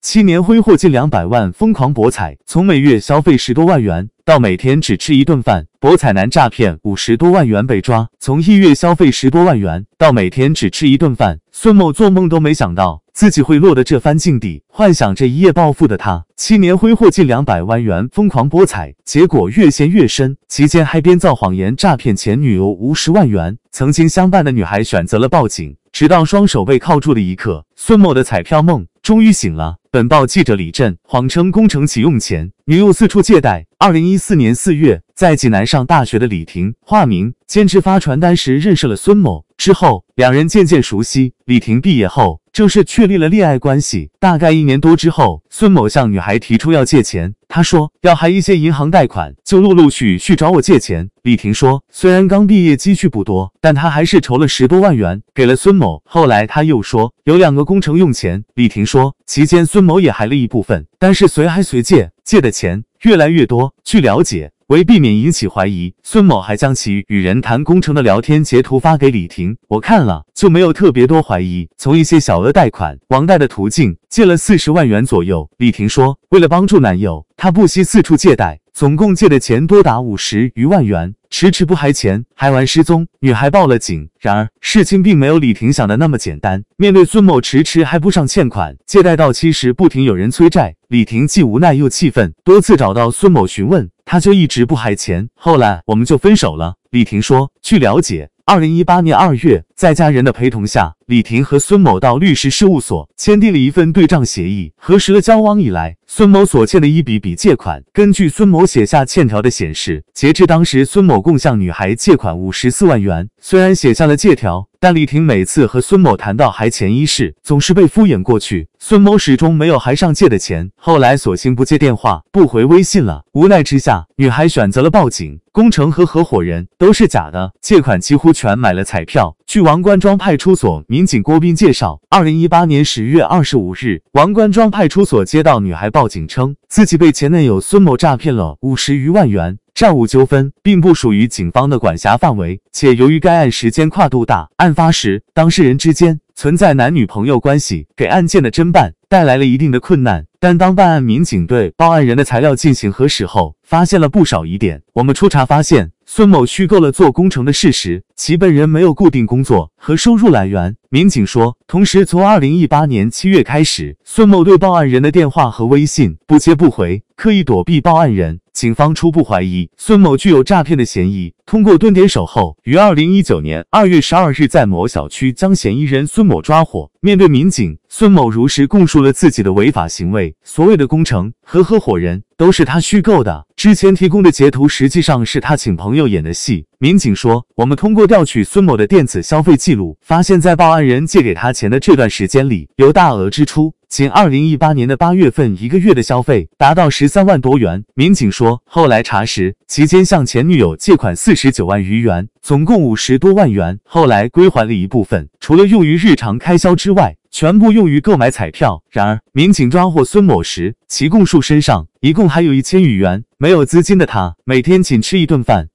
7年挥霍近200万，疯狂博彩，从每月消费10多万元到每天只吃一顿饭，博彩男诈骗50多万元被抓，从1月消费10多万元到每天只吃一顿饭。孙某做梦都没想到自己会落得这番境地，幻想着一夜暴富的他，7年挥霍近200万元，疯狂博彩，结果越陷越深，期间还编造谎言诈骗前女友50万元。曾经相伴的女孩选择了报警，直到双手被铐住的一刻，孙某的彩票梦终于醒了。本报记者李振谎称工程启用前，女友四处借贷。2014年4月，在济南上大学的李婷（化名）兼职发传单时认识了孙某，之后两人渐渐熟悉。李婷毕业后正式确立了恋爱关系。大概1年多之后，孙某向女孩提出要借钱，他说要还一些银行贷款，就陆续找我借钱。李婷说，虽然刚毕业积蓄不多，但他还是筹了10多万元给了孙某。后来他又说有2个工程用钱。李婷说，期间孙某也还了一部分，但是随还随借，借的钱越来越多。据了解，为避免引起怀疑，孙某还将其与人谈工程的聊天截图发给李婷，我看了就没有特别多怀疑，从一些小额贷款、网贷的途径借了40万元左右。李婷说，为了帮助男友，她不惜四处借贷，总共借的钱多达50余万元，迟迟不还钱，还玩失踪。女孩报了警，然而事情并没有李婷想的那么简单。面对孙某迟迟还不上欠款，借贷到期时不停有人催债，李婷既无奈又气愤，多次找到孙某询问，他就一直不还钱。后来我们就分手了。李婷说，据了解，2018年2月，在家人的陪同下，李婷和孙某到律师事务所签订了一份对账协议，核实了交往以来孙某所欠的一笔借款。根据孙某写下欠条的显示，截至当时，孙某共向女孩借款54万元。虽然写下了借条，但李婷每次和孙某谈到还钱一事，总是被敷衍过去。孙某始终没有还上借的钱，后来索性不接电话，不回微信了。无奈之下，女孩选择了报警。工程和合伙人都是假的，借款几乎全买了彩票。据王官庄派出所民警郭斌介绍，2018年10月25日，王官庄派出所接到女孩报警称，自己被前男友孙某诈骗了50余万元。债务纠纷并不属于警方的管辖范围，且由于该案时间跨度大，案发时当事人之间存在男女朋友关系，给案件的侦办带来了一定的困难。但当办案民警对报案人的材料进行核实后，发现了不少疑点。我们初查发现，孙某虚构了做工程的事实，其本人没有固定工作和收入来源。民警说，同时从2018年7月开始，孙某对报案人的电话和微信不接不回，刻意躲避报案人。警方初步怀疑孙某具有诈骗的嫌疑，通过蹲点守候，于2019年2月12日在某小区将嫌疑人孙某抓获。面对民警，孙某如实供述了自己的违法行为，所谓的工程和合伙人都是他虚构的，之前提供的截图实际上是他请朋友演的戏。民警说，我们通过调取孙某的电子消费记录，发现在报案人借给他钱的这段时间里有大额支出，仅2018年的8月份1个月的消费达到13万多元。民警说，后来查实，期间向前女友借款49万余元，总共50多万元，后来归还了一部分，除了用于日常开销之外，全部用于购买彩票。然而，民警抓获孙某时，其供述身上一共还有1000余元，没有资金的他，每天仅吃一顿饭。